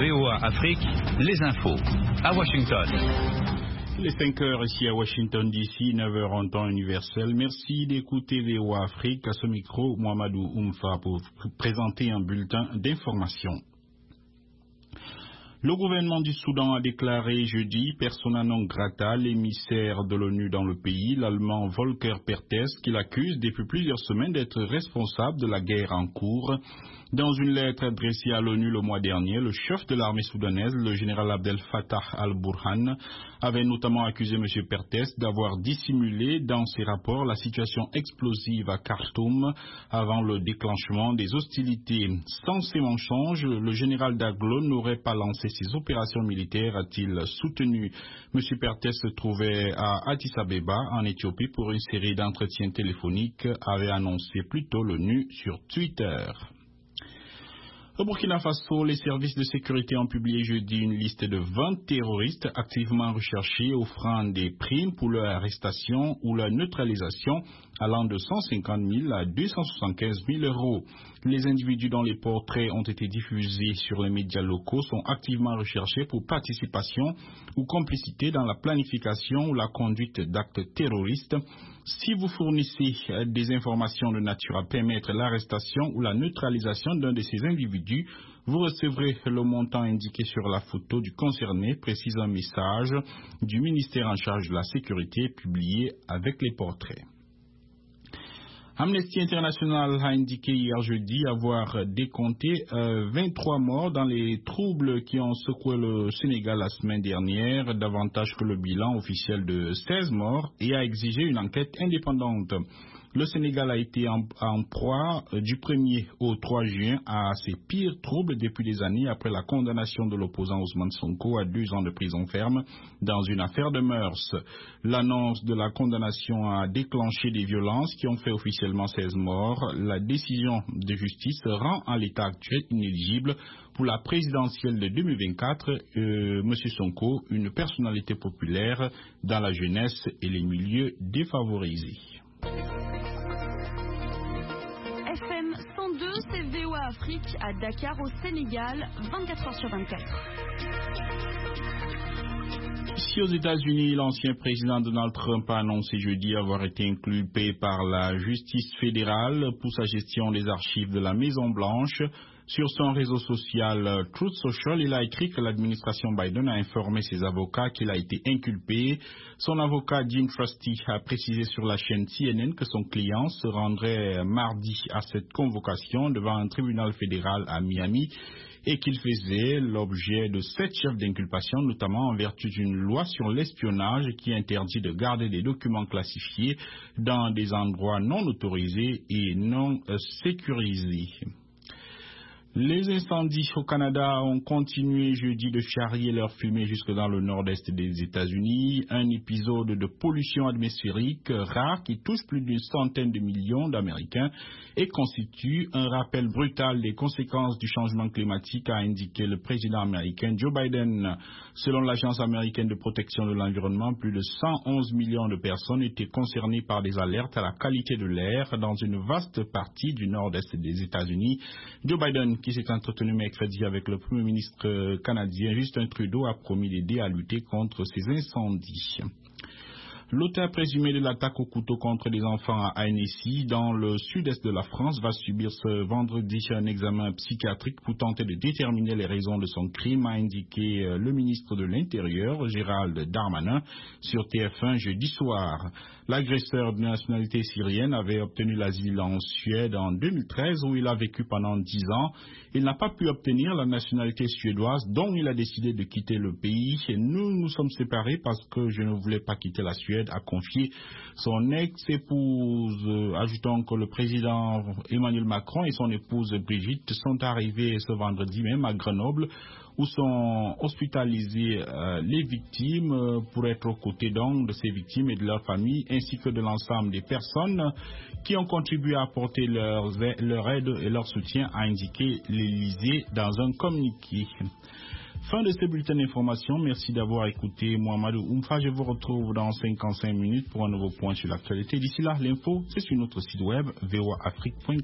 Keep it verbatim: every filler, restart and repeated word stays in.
V O A Afrique, les infos. À Washington. Les cinq heures ici à Washington D C, neuf heures en temps universel. Merci d'écouter V O A Afrique. À ce micro, Mohamedou Oumfa pour présenter un bulletin d'information. Le gouvernement du Soudan a déclaré jeudi persona non grata l'émissaire de l'ONU dans le pays, l'Allemand Volker Perthes, qu'il accuse depuis plusieurs semaines d'être responsable de la guerre en cours. Dans une lettre adressée à l'ONU le mois dernier, le chef de l'armée soudanaise, le général Abdel Fattah al-Burhan, avait notamment accusé M. Perthes d'avoir dissimulé dans ses rapports la situation explosive à Khartoum avant le déclenchement des hostilités. Sans ces mensonges, le général Daglo n'aurait pas lancé ses opérations militaires, a-t-il soutenu. M. Perthes se trouvait à Addis Abeba, en Éthiopie, pour une série d'entretiens téléphoniques, avait annoncé plus tôt l'ONU sur Twitter. Au Burkina Faso, les services de sécurité ont publié jeudi une liste de vingt terroristes activement recherchés offrant des primes pour leur arrestation ou leur neutralisation allant de cent cinquante mille à deux cent soixante-quinze mille euros. Les individus dont les portraits ont été diffusés sur les médias locaux sont activement recherchés pour participation ou complicité dans la planification ou la conduite d'actes terroristes. Si vous fournissez des informations de nature à permettre l'arrestation ou la neutralisation d'un de ces individus, vous recevrez le montant indiqué sur la photo du concerné, précise un message du ministère en charge de la sécurité publié avec les portraits. Amnesty International a indiqué hier jeudi avoir décompté euh, vingt-trois morts dans les troubles qui ont secoué le Sénégal la semaine dernière, davantage que le bilan officiel de seize morts, et a exigé une enquête indépendante. Le Sénégal a été en, en proie euh, du premier au trois juin à ses pires troubles depuis des années après la condamnation de l'opposant Ousmane Sonko à deux ans de prison ferme dans une affaire de mœurs. L'annonce de la condamnation a déclenché des violences qui ont fait officiellement seize morts. La décision de justice rend en l'état actuel inéligible pour la présidentielle de deux mille vingt-quatre euh, M. Sonko, une personnalité populaire dans la jeunesse et les milieux défavorisés. F M cent deux, c'est V O A Afrique à Dakar au Sénégal, vingt-quatre heures sur vingt-quatre. Ici aux États-Unis, l'ancien président Donald Trump a annoncé jeudi avoir été inculpé par la justice fédérale pour sa gestion des archives de la Maison-Blanche. Sur son réseau social Truth Social, il a écrit que l'administration Biden a informé ses avocats qu'il a été inculpé. Son avocat Jim Trusty a précisé sur la chaîne C N N que son client se rendrait mardi à cette convocation devant un tribunal fédéral à Miami et qu'il faisait l'objet de sept chefs d'inculpation, notamment en vertu d'une loi sur l'espionnage qui interdit de garder des documents classifiés dans des endroits non autorisés et non euh, sécurisés. Les incendies au Canada ont continué jeudi de charrier leur fumée jusque dans le nord-est des États-Unis. Un épisode de pollution atmosphérique rare qui touche plus d'une centaine de millions d'Américains et constitue un rappel brutal des conséquences du changement climatique, a indiqué le président américain Joe Biden. Selon l'Agence américaine de protection de l'environnement, plus de cent onze millions de personnes étaient concernées par des alertes à la qualité de l'air dans une vaste partie du nord-est des États-Unis. Joe Biden, qui s'est entretenu mercredi avec le Premier ministre canadien Justin Trudeau, a promis d'aider à lutter contre ces incendies. L'auteur présumé de l'attaque au couteau contre des enfants à Annecy, dans le sud-est de la France, va subir ce vendredi un examen psychiatrique pour tenter de déterminer les raisons de son crime, a indiqué le ministre de l'Intérieur, Gérald Darmanin, sur T F un jeudi soir. L'agresseur de nationalité syrienne avait obtenu l'asile en Suède en deux mille treize, où il a vécu pendant dix ans. Il n'a pas pu obtenir la nationalité suédoise, dont il a décidé de quitter le pays. Et nous nous sommes séparés parce que je ne voulais pas quitter la Suède, a confié son ex-épouse. Ajoutons que le président Emmanuel Macron et son épouse Brigitte sont arrivés ce vendredi même à Grenoble, où sont hospitalisées euh, les victimes euh, pour être aux côtés donc de ces victimes et de leurs familles, ainsi que de l'ensemble des personnes qui ont contribué à apporter leur, leur aide et leur soutien, a indiqué l'Élysée dans un communiqué. Fin de ce bulletin d'information. Merci d'avoir écouté Mohamedou Oumfa. Je vous retrouve dans cinquante-cinq minutes pour un nouveau point sur l'actualité. D'ici là, l'info, c'est sur notre site web v o a afrique point com.